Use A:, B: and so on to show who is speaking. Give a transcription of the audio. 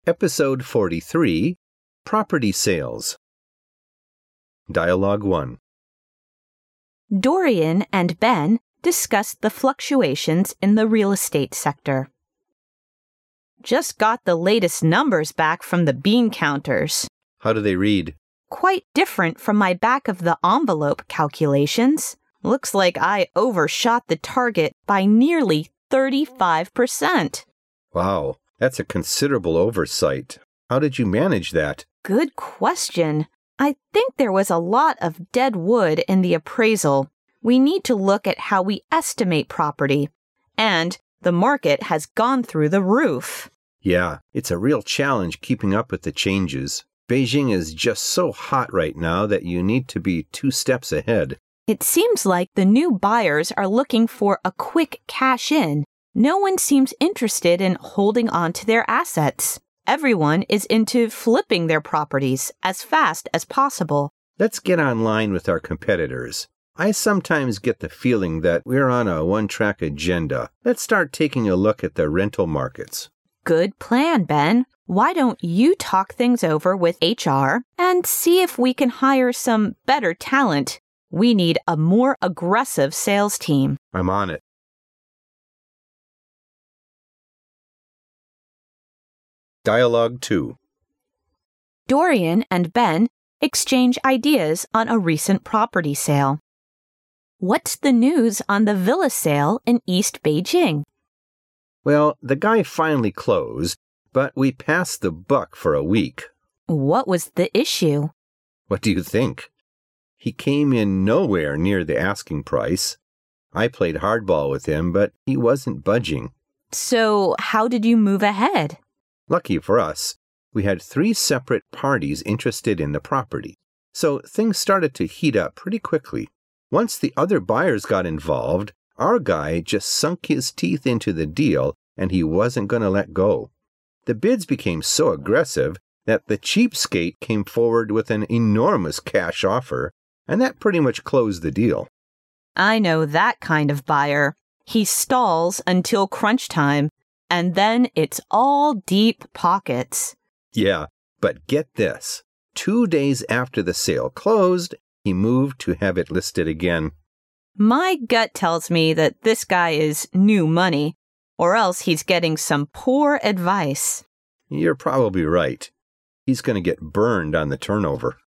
A: Episode 43, Property Sales. Dialogue 1.
B: Dorian and Ben discussed the fluctuations in the real estate sector. Just got the latest numbers back from the bean counters.
A: How do they read?
B: Quite different from my back of the envelope calculations. Looks like I overshot the target by nearly 35%.
A: Wow, that's a considerable oversight. How did you manage that?
B: Good question. I think there was a lot of dead wood in the appraisal. We need to look at how we estimate property. And the market has gone through the roof.
A: Yeah, it's a real challenge keeping up with the changes. Beijing is just so hot right now that you need to be 2 steps ahead.
B: It seems like the new buyers are looking for a quick cash in. No one seems interested in holding on to their assets. Everyone is into flipping their properties as fast as possible.
A: Let's get online with our competitors. I sometimes get the feeling that we're on a one-track agenda. Let's start taking a look at the rental markets.
B: Good plan, Ben. Why don't you talk things over with HR and see if we can hire some better talent? We need a more aggressive sales team.
A: I'm on it. Dialogue 2.
B: Dorian and Ben exchange ideas on a recent property sale. What's the news on the villa sale in East Beijing?
A: Well, the guy finally closed, but we passed the buck for a week.
B: What was the issue?
A: What do you think? He came in nowhere near the asking price. I played hardball with him, but he wasn't budging.
B: So, how did you move ahead?
A: Lucky for us, we had 3 separate parties interested in the property, so things started to heat up pretty quickly. Once the other buyers got involved, our guy just sunk his teeth into the deal and he wasn't going to let go. The bids became so aggressive that the cheapskate came forward with an enormous cash offer, and that pretty much closed the deal.
B: I know that kind of buyer. He stalls until crunch time, and then it's all deep pockets.
A: Yeah, but get this. 2 days after the sale closed, he moved to have it listed again.
B: My gut tells me that this guy is new money, or else he's getting some poor advice.
A: You're probably right. He's going to get burned on the turnover.